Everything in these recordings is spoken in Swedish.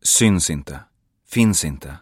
Syns inte. Finns inte.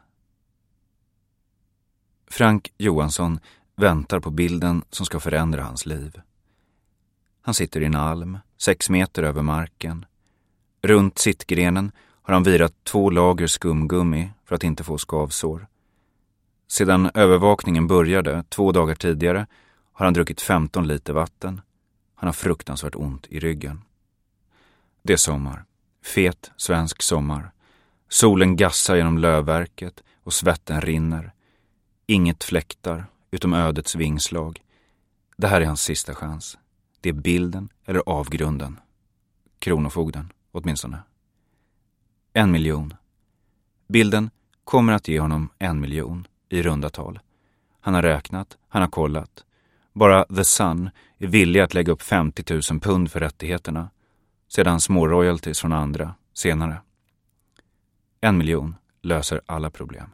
Frank Johansson väntar på bilden som ska förändra hans liv. Han sitter i en alm, 6 meter över marken. Runt sittgrenen har han virat 2 lager skumgummi för att inte få skavsår. Sedan övervakningen började 2 dagar tidigare har han druckit 15 liter vatten. Han har fruktansvärt ont i ryggen. Det är sommar. Fet svensk sommar. Solen gassar genom lövverket och svetten rinner. Inget fläktar utom ödets vingslag. Det här är hans sista chans. Det är bilden eller avgrunden. Kronofogden, åtminstone. 1 miljon. Bilden kommer att ge honom 1 miljon i runda tal. Han har räknat, han har kollat. Bara The Sun är villig att lägga upp 50 000 pund för rättigheterna. Sedan små royalties från andra, senare. 1 miljon löser alla problem.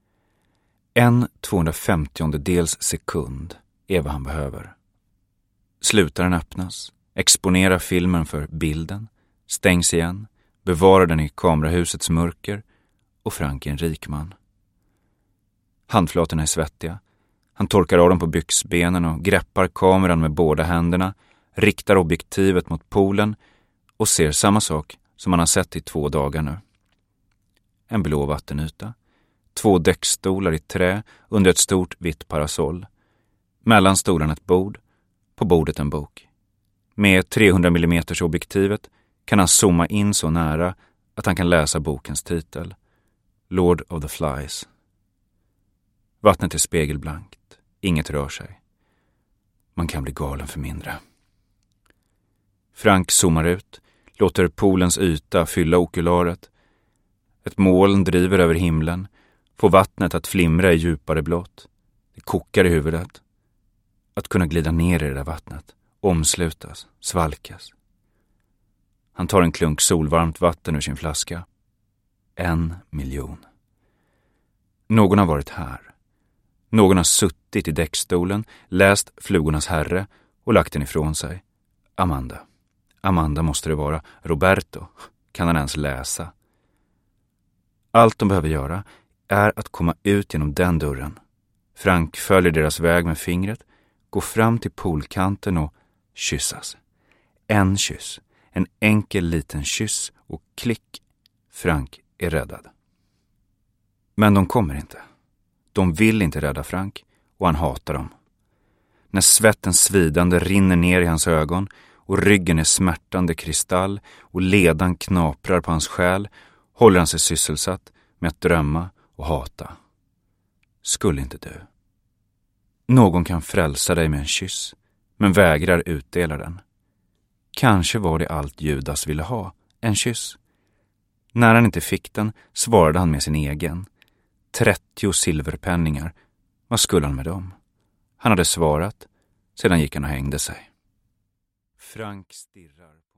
1/250 sekund är vad han behöver. Slutaren öppnas, exponerar filmen för bilden, stängs igen, bevarar den i kamerahusets mörker och Frank är en rik man. Handflatorna är svettiga. Han torkar av dem på byxbenen och greppar kameran med båda händerna, riktar objektivet mot poolen och ser samma sak som han har sett i 2 dagar nu. En blå vattenyta. 2 däckstolar i trä under ett stort vitt parasoll. Mellan stolarna ett bord. På bordet en bok. Med 300 mm objektivet kan han zooma in så nära att han kan läsa bokens titel. Lord of the Flies. Vattnet är spegelblankt. Inget rör sig. Man kan bli galen för mindre. Frank zoomar ut, låter poolens yta fylla okularet. Ett moln driver över himlen, får vattnet att flimra i djupare blått. Det kokar i huvudet. Att kunna glida ner i det där vattnet, omslutas, svalkas. Han tar en klunk solvarmt vatten ur sin flaska. 1 miljon. Någon har varit här. Någon har suttit i däckstolen, läst Flugornas herre och lagt den ifrån sig. Amanda. Amanda måste det vara. Roberto. Kan han ens läsa? Allt de behöver göra är att komma ut genom den dörren. Frank följer deras väg med fingret, går fram till poolkanten och kyssas. En kyss. En enkel liten kyss och klick. Frank är räddad. Men de kommer inte. De vill inte rädda Frank och han hatar dem. När svetten svidande rinner ner i hans ögon och ryggen är smärtande kristall och ledan knaprar på hans själ håller han sig sysselsatt med att drömma och hata. Skulle inte du. Någon kan frälsa dig med en kyss, men vägrar utdela den. Kanske var det allt Judas ville ha, en kyss. När han inte fick den svarade han med sin egen. 30 silverpenningar. Vad skulle han med dem? Han hade svarat, sedan gick han och hängde sig. Frank stirrar på